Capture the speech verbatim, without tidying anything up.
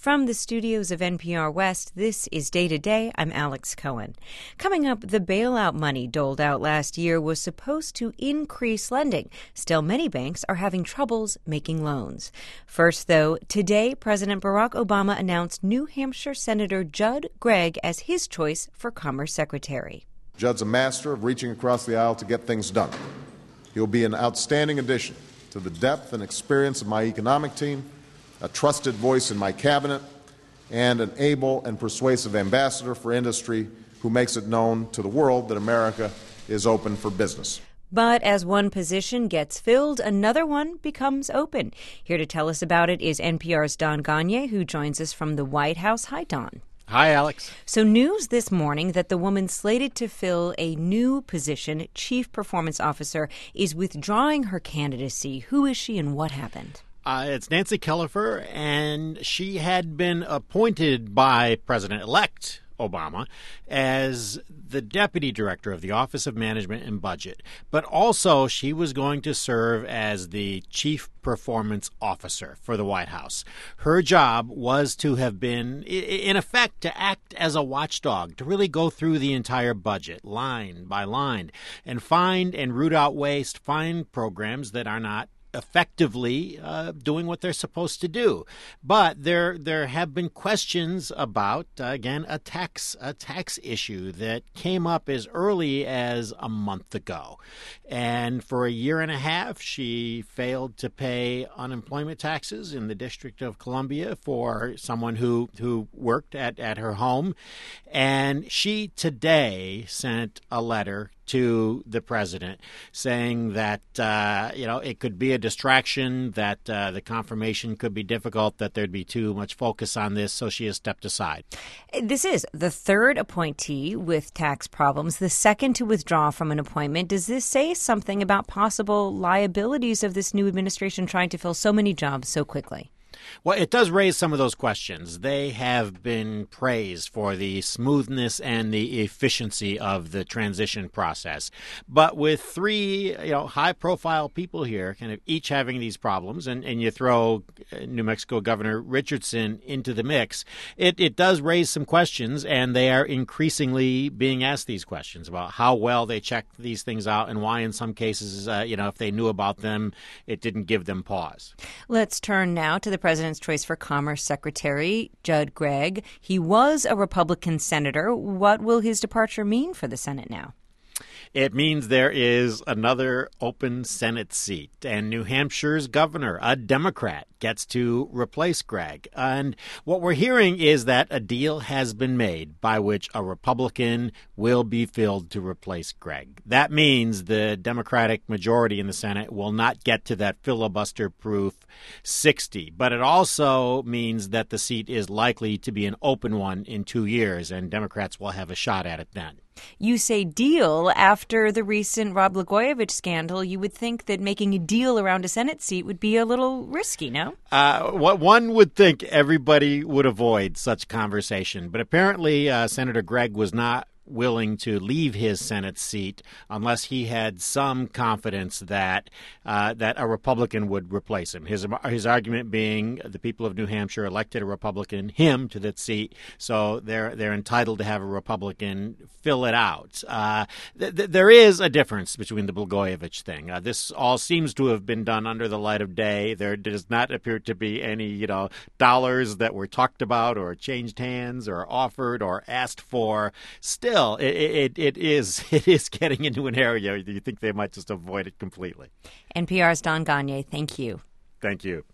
From the studios of N P R West, this is Day to Day. I'm Alex Cohen. Coming up, the bailout money doled out last year was supposed to increase lending. Still, many banks are having troubles making loans. First, though, today, President Barack Obama announced New Hampshire Senator Judd Gregg as his choice for Commerce Secretary. Judd's a master of reaching across the aisle to get things done. He'll be an outstanding addition to the depth and experience of my economic team, a trusted voice in my cabinet, and an able and persuasive ambassador for industry who makes it known to the world that America is open for business. But as one position gets filled, another one becomes open. Here to tell us about it is N P R's Don Gonyea, who joins us from the White House. Hi, Don. Hi, Alex. So news this morning that the woman slated to fill a new position, Chief Performance Officer, is withdrawing her candidacy. Who is she and what happened? Uh, it's Nancy Killefer, and she had been appointed by President-elect Obama as the deputy director of the Office of Management and Budget. But also she was going to serve as the chief performance officer for the White House. Her job was to have been, in effect, to act as a watchdog, to really go through the entire budget, line by line, and find and root out waste, find programs that are not effectively uh, doing what they're supposed to do. But there there have been questions about, uh, again, a tax a tax issue that came up as early as a month ago. And for a year and a half, she failed to pay unemployment taxes in the District of Columbia for someone who, who worked at, at her home. And she today sent a letter to the president saying that, uh, you know, it could be a distraction, that uh, the confirmation could be difficult, that there'd be too much focus on this, so she has stepped aside. This is the third appointee with tax problems, the second to withdraw from an appointment. Does this say something about possible liabilities of this new administration trying to fill so many jobs so quickly? Well, it does raise some of those questions. They have been praised for the smoothness and the efficiency of the transition process. But with three, you know, high-profile people here, kind of each having these problems, and, and you throw New Mexico Governor Richardson into the mix, it, it does raise some questions, and they are increasingly being asked these questions about how well they check these things out and why in some cases, uh, you know, if they knew about them, it didn't give them pause. Let's turn now to the President's choice for Commerce Secretary, Judd Gregg. He was a Republican senator. What will his departure mean for the Senate now? It means there is another open Senate seat, and New Hampshire's governor, a Democrat, gets to replace Gregg. And what we're hearing is that a deal has been made by which a Republican will be filled to replace Gregg. That means the Democratic majority in the Senate will not get to that filibuster-proof sixty. But it also means that the seat is likely to be an open one in two years, and Democrats will have a shot at it then. You say deal. After the recent Rod Blagojevich scandal, you would think that making a deal around a Senate seat would be a little risky, no? Uh, what one would think everybody would avoid such conversation. But apparently uh, Senator Gregg was not willing to leave his Senate seat unless he had some confidence that uh, that a Republican would replace him. His his argument being the people of New Hampshire elected a Republican, him, to that seat, so they're they're entitled to have a Republican fill it out. Uh, th- th- there is a difference between the Blagojevich thing. Uh, this all seems to have been done under the light of day. There does not appear to be any, you know, dollars that were talked about or changed hands or offered or asked for. Still, It, it it is it is getting into an area you think they might just avoid it completely. N P R's Don Gonyea, thank you. Thank you.